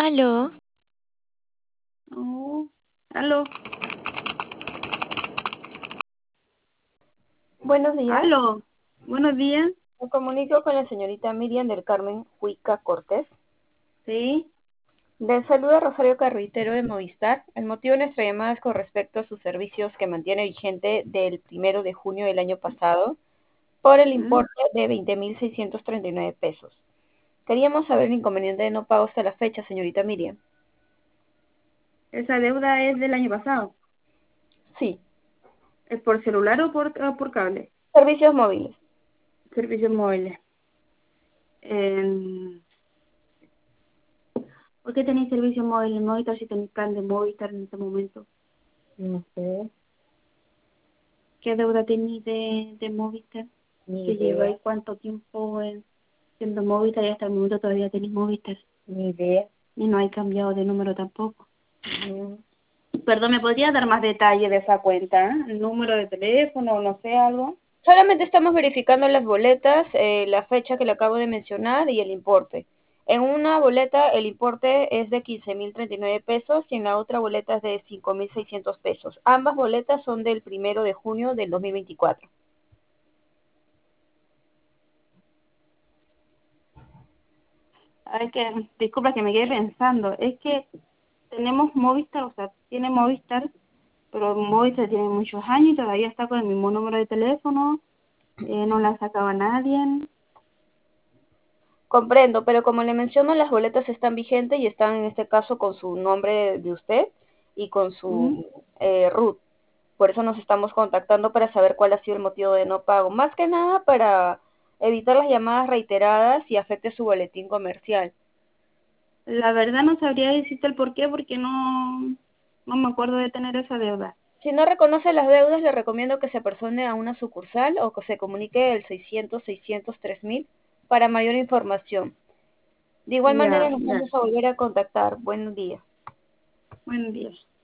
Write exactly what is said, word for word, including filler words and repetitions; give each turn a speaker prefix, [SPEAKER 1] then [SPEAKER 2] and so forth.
[SPEAKER 1] Aló,
[SPEAKER 2] Oh, aló,
[SPEAKER 3] Buenos días,
[SPEAKER 2] aló, buenos días.
[SPEAKER 3] me comunico con la señorita Miriam del Carmen Huica Cortés.
[SPEAKER 2] Sí,
[SPEAKER 3] Le saluda Rosario Carruitero de Movistar. El motivo de nuestra llamada es con respecto a sus servicios que mantiene vigente del primero de junio del año pasado por el
[SPEAKER 2] mm,
[SPEAKER 3] importe de veinte mil seiscientos treinta y nueve pesos. Queríamos saber el inconveniente de no pago hasta la fecha, señorita Miriam.
[SPEAKER 2] esa deuda es del año pasado.
[SPEAKER 3] Sí,
[SPEAKER 2] ¿Es por celular o por, o por cable?
[SPEAKER 3] servicios móviles.
[SPEAKER 2] Servicios móviles. Eh, ¿Por qué tenéis servicios móviles en Movistar si tenéis plan de Movistar en este momento?
[SPEAKER 3] No sé,
[SPEAKER 2] ¿Qué deuda tenéis de, de Movistar?
[SPEAKER 3] ni
[SPEAKER 2] ¿Que
[SPEAKER 3] idea,
[SPEAKER 2] lleváis cuánto tiempo eh, siendo Movistar y hasta el momento todavía tenéis Movistar?
[SPEAKER 3] ni idea.
[SPEAKER 2] Y no hay cambiado de número tampoco.
[SPEAKER 3] Ujú.
[SPEAKER 2] Perdón, ¿me podría dar más detalle de esa cuenta? ¿El número de teléfono o no sé algo?
[SPEAKER 3] Solamente estamos verificando las boletas, eh, la fecha que le acabo de mencionar y el importe. En una boleta el importe es de quince mil treinta y nueve pesos y en la otra boleta es de cinco mil seiscientos pesos. Ambas boletas son del primero de junio del dos mil veinticuatro.
[SPEAKER 2] Ay, que, disculpa que me quedé pensando, es que tenemos Movistar, o sea, tiene Movistar, pero Movistar tiene muchos años y todavía está con el mismo número de teléfono, eh, no la sacaba nadie.
[SPEAKER 3] Comprendo, pero como le menciono, las boletas están vigentes y están en este caso con su nombre de usted y con
[SPEAKER 2] ¿Mm?
[SPEAKER 3] su eh, R U T. Por eso nos estamos contactando para saber cuál ha sido el motivo de no pago. Más que nada para evitar las llamadas reiteradas y afecte su boletín comercial.
[SPEAKER 2] La verdad no sabría decirte el por qué, porque no, no me acuerdo de tener esa deuda.
[SPEAKER 3] Si no reconoce las deudas, le recomiendo que se persone a una sucursal o que se comunique al seiscientos, seiscientos, tres mil para mayor información. De igual manera,
[SPEAKER 2] Ya,
[SPEAKER 3] nos
[SPEAKER 2] ya,
[SPEAKER 3] vamos a volver a contactar. Buen día.
[SPEAKER 2] buen día.